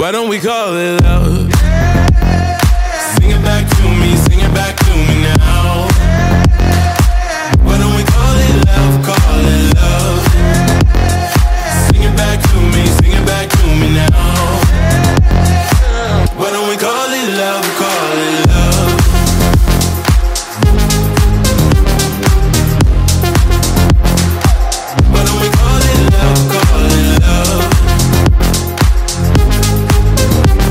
Why don't we call it love? Sing it back to me, sing it back to me now.